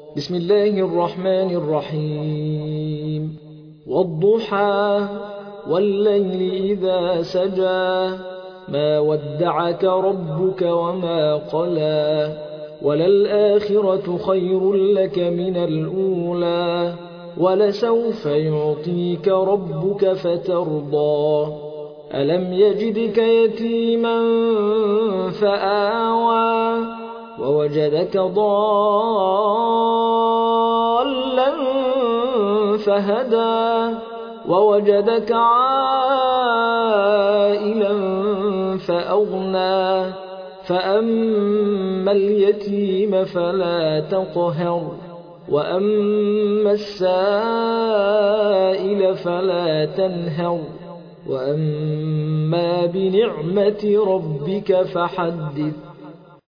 بسم الله الرحمن الرحيم والضحى والليل إذا سجى ما ودعك ربك وما قلى وللآخرة خير لك من الأولى ولسوف يعطيك ربك فترضى ألم يجدك يتيما فآوى ووجدك ضالا فهدى ووجدك عائلا فأغنى فأما اليتيم فلا تقهر وأما السائل فلا تنهر وأما بنعمة ربك فحدث